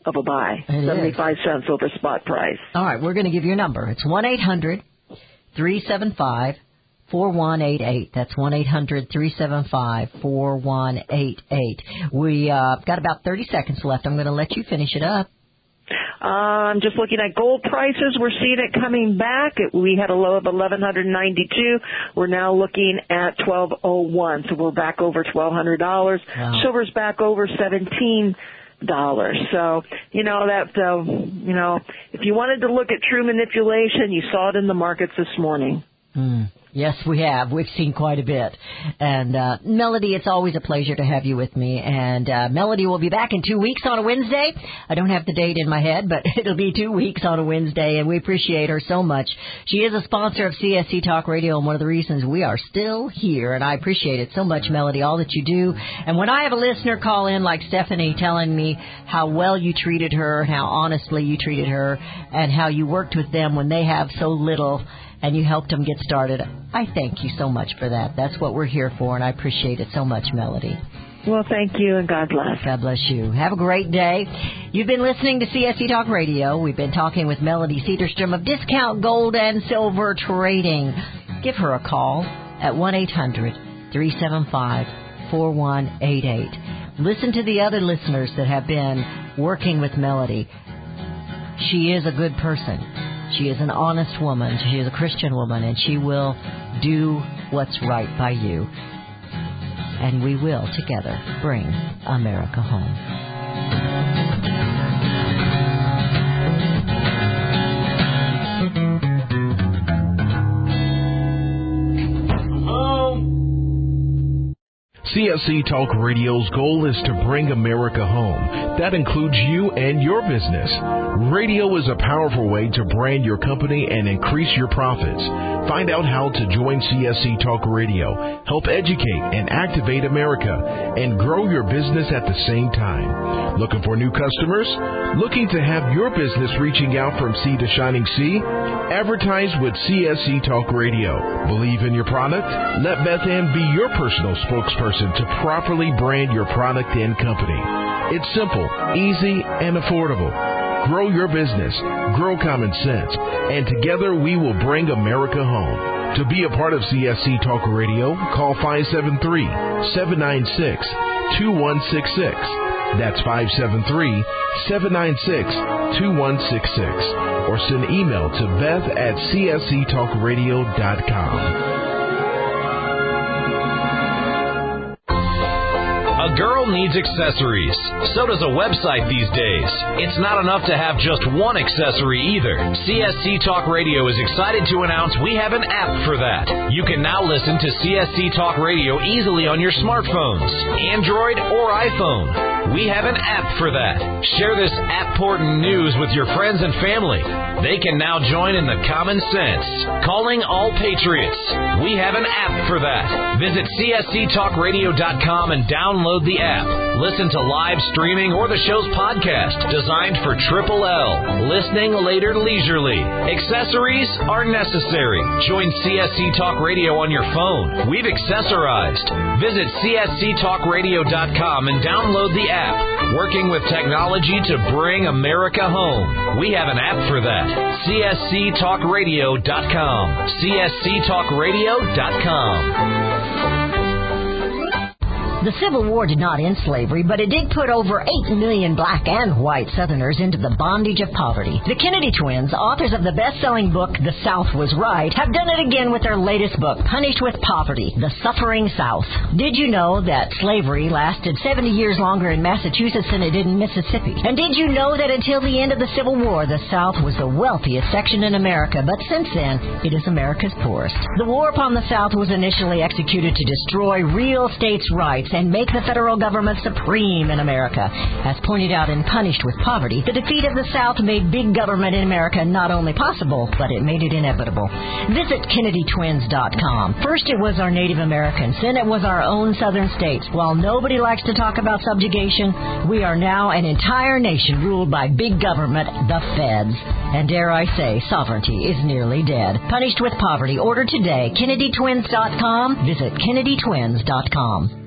of a buy.
It
seventy-five is. Cents over spot price.
All right, we're going to give you a number. It's one eight hundred three seven five four one eight eight. That's one eight hundred three seven five four one eight eight. We uh, got about thirty seconds left. I'm going to let you finish it up.
Um, just looking at gold prices, we're seeing it coming back. We had a low of eleven ninety-two. We're now looking at twelve oh one, so we're back over twelve hundred dollars.
Wow.
Silver's back over seventeen dollars. So, you know, that, uh, you know, if you wanted to look at true manipulation, you saw it in the markets this morning.
Mm. Yes, we have. We've seen quite a bit. And, uh, Melody, it's always a pleasure to have you with me. And, uh, Melody will be back in two weeks on a Wednesday. I don't have the date in my head, but it'll be two weeks on a Wednesday, and we appreciate her so much. She is a sponsor of C S C Talk Radio, and one of the reasons we are still here, and I appreciate it so much, Melody, all that you do. And when I have a listener call in like Stephanie telling me how well you treated her, how honestly you treated her, and how you worked with them when they have so little, and you helped them get started, I thank you so much for that. That's what we're here for, and I appreciate it so much, Melody.
Well, thank you, and God bless.
God bless you. Have a great day. You've been listening to C S C Talk Radio. We've been talking with Melody Cedarstrom of Discount Gold and Silver Trading. Give her a call at one eight hundred three seven five four one eight eight. Listen to the other listeners that have been working with Melody. She is a good person. She is an honest woman. She is a Christian woman, and she will do what's right by you. And we will, together, bring America home.
C S C Talk Radio's goal is to bring America home. That includes you and your business. Radio is a powerful way to brand your company and increase your profits. Find out how to join C S C Talk Radio, help educate and activate America, and grow your business at the same time. Looking for new customers? Looking to have your business reaching out from sea to shining sea? Advertise with C S C Talk Radio. Believe in your product? Let Beth Ann be your personal spokesperson to properly brand your product and company. It's simple, easy, and affordable. Grow your business, grow common sense, and together we will bring America home. To be a part of C S C Talk Radio, call five seven three, seven nine six, two one six six. That's five seven three, seven nine six, two one six six. Or send email to beth at c s c talk radio dot com.
A girl needs accessories. So does a website these days. It's not enough to have just one accessory either. C S C Talk Radio is excited to announce we have an app for that. You can now listen to C S C Talk Radio easily on your smartphones, Android or iPhone. We have an app for that. Share this app-portant news with your friends and family. They can now join in the common sense. Calling all patriots. We have an app for that. Visit c s c talk radio dot com and download the app. Listen to live streaming or the show's podcast, designed for Triple L. Listening later leisurely. Accessories are necessary. Join C S C Talk Radio on your phone. We've accessorized. Visit c s c talk radio dot com and download the app. Working with technology to bring America home. We have an app for that. c s c talk radio dot com. c s c talk radio dot com.
The Civil War did not end slavery, but it did put over eight million black and white Southerners into the bondage of poverty. The Kennedy twins, authors of the best-selling book, The South Was Right, have done it again with their latest book, Punished with Poverty, The Suffering South. Did you know that slavery lasted seventy years longer in Massachusetts than it did in Mississippi? And did you know that until the end of the Civil War, the South was the wealthiest section in America, but since then, it is America's poorest? The war upon the South was initially executed to destroy real states' rights and make the federal government supreme in America. As pointed out in Punished with Poverty, the defeat of the South made big government in America not only possible, but it made it inevitable. Visit Kennedy Twins dot com. First it was our Native Americans, then it was our own southern states. While nobody likes to talk about subjugation, we are now an entire nation ruled by big government, the feds. And dare I say, sovereignty is nearly dead. Punished with Poverty. Order today. Kennedy Twins dot com. Visit Kennedy Twins dot com.